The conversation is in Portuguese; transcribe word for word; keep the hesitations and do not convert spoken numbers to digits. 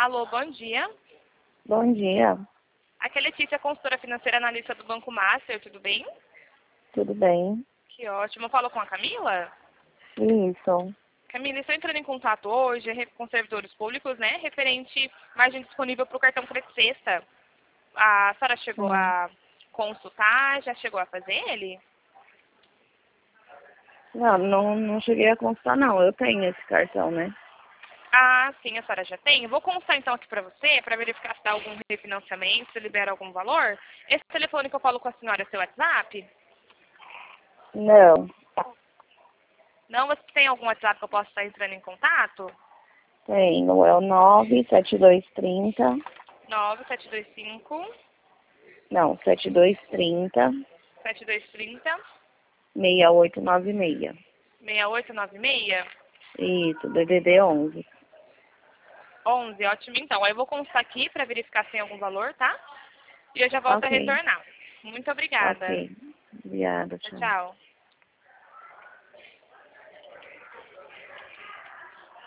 Alô, bom dia. Bom dia, Aqui é Letícia, consultora financeira analista do Banco Master, tudo bem? tudo bem? Que ótimo. Eu falo com a Camila? Isso. Camila, estou entrando em contato hoje re- com servidores públicos, né? Referente margem disponível para o cartão Crédito Sexta. A senhora chegou Sim. a consultar? Já chegou a fazer ele? Não, não, não cheguei a constar não. Eu tenho esse cartão, né? Ah, sim, a senhora já tem. Eu vou constar então aqui para você, para verificar se dá algum refinanciamento, se libera algum valor. Esse telefone que eu falo com a senhora é seu WhatsApp? Não, Não, você tem algum WhatsApp que eu possa estar entrando em contato? tenho. É o nove sete dois três zero. nove sete dois cinco, Não, sete dois três zero, sete dois três zero, seis oito nove seis. seis oito nove seis. Isso, D D D onze. onze, ótimo então. Aí eu vou constar aqui para verificar se tem algum valor, tá? E eu já volto a Ok, retornar. Muito obrigada. ok. Obrigada, Tchau, tchau. tchau.